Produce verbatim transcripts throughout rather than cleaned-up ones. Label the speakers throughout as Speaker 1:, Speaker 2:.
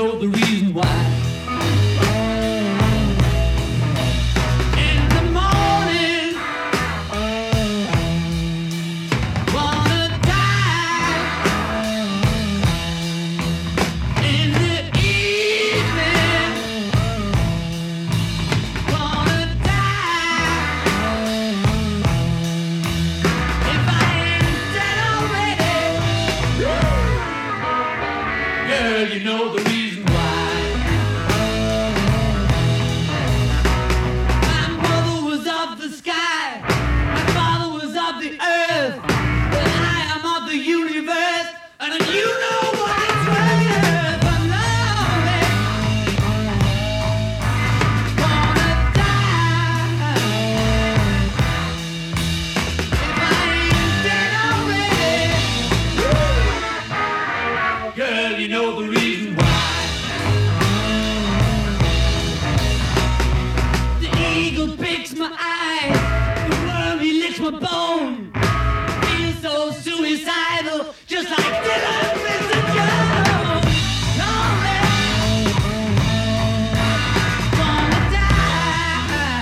Speaker 1: know the reason why. In the morning, wanna die. In the evening, wanna die. If I ain't dead already, girl, you know the reason why. My mother was of the sky, my father was of the earth, but I am of the universe, and you know what it's worth. I'm lonely, wanna die. If I ain't dead already, girl, you know the reason why. The eagle picks my eye, the worm he licks my bone. Feel so suicidal, just like Dylan Mister Jones. Lonely, wanna die.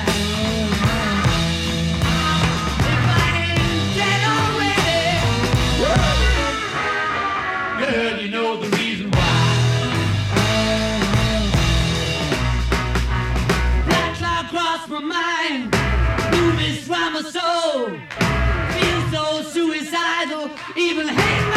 Speaker 1: If I ain't dead already, girl, you know the reason why. Black cloud crossed my mind, blue mist round my soul. Feel so suicidal, even hate